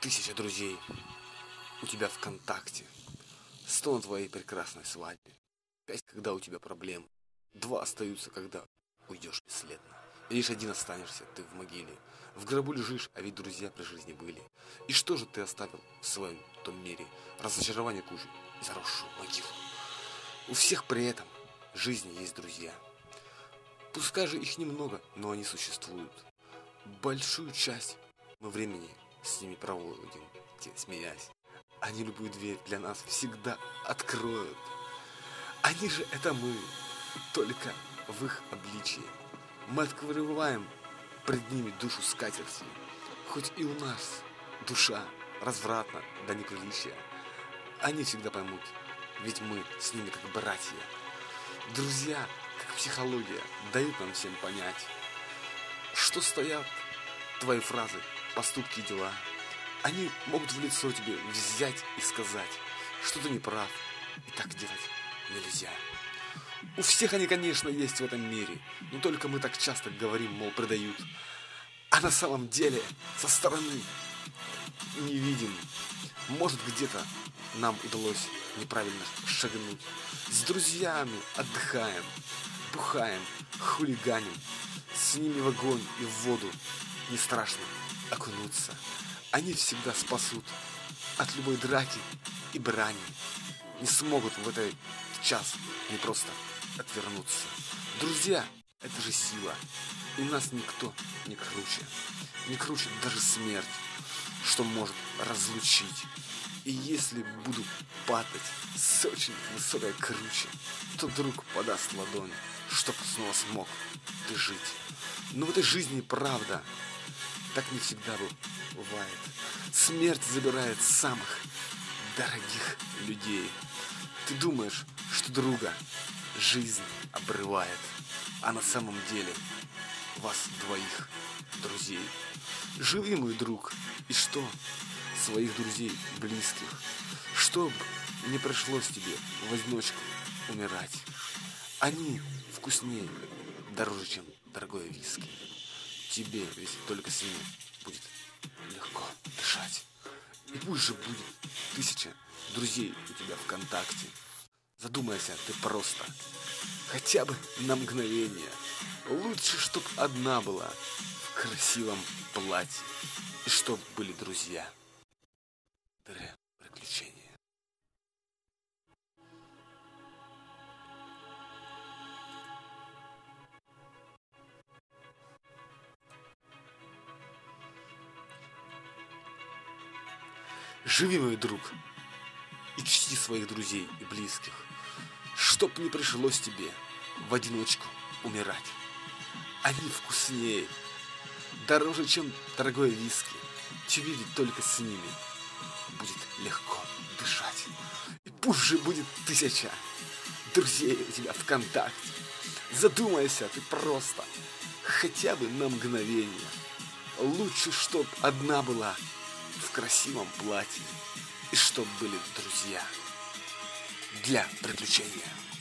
1000 друзей у тебя ВКонтакте, 100 на твоей прекрасной свадьбе, 5, когда у тебя проблемы, 2 остаются, когда уйдешь бесследно. И лишь 1 останешься ты в могиле. В гробу лежишь, а ведь друзья при жизни были. И что же ты оставил в своем том мире? Разочарование кужу и заросшую могилу. У всех при этом в жизни есть друзья. Пускай же их немного, но они существуют. Большую часть мы времени с ними проводим, смеясь. Они любую дверь для нас всегда откроют. Они же это мы, только в их обличии. Мы открываем пред ними душу скатертью. Хоть и у нас душа развратна до неприличия, они всегда поймут, ведь мы с ними как братья. Друзья, как психология, дают нам всем понять, что стоят твои фразы, поступки и дела. Они могут в лицо тебе взять и сказать, что ты не прав, и так делать нельзя. У всех они, конечно, есть в этом мире, но только мы так часто говорим, мол, предают. А на самом деле со стороны не видим. Может, где-то нам удалось неправильно шагнуть. С друзьями отдыхаем, бухаем, хулиганим. С ними в огонь и в воду не страшно окунуться. Они всегда спасут от любой драки и брани. Не смогут в этот час не просто отвернуться. Друзья — это же сила. И нас никто не круче. Не круче даже смерть, что может разлучить. И если буду падать с очень высокой круче, то друг подаст ладонь, чтоб снова смог ты жить. Но в этой жизни правда так не всегда бывает. Смерть забирает самых дорогих людей. Ты думаешь, что друга жизнь обрывает, а на самом деле вас двоих друзей. Живи, мой друг, и что? Своих друзей близких, чтоб не пришлось тебе в одиночку умирать. Они вкуснее, дороже, чем дорогое виски. Тебе ведь только с ними будет легко дышать. И пусть же будет 1000 друзей у тебя ВКонтакте. Задумайся ты просто, хотя бы на мгновение. Лучше, чтоб одна была в красивом платье, и чтоб были друзья. Приключения. Живи, мой друг, и чти своих друзей и близких, чтоб не пришлось тебе в одиночку умирать. Они вкуснее, дороже, чем дорогое виски. Тебе ведь только с ними будет легко дышать. И пусть же будет 1000 друзей у тебя ВКонтакте. Задумайся ты просто, хотя бы на мгновение. Лучше, чтоб одна была в красивом платье, и чтоб были друзья для приключения.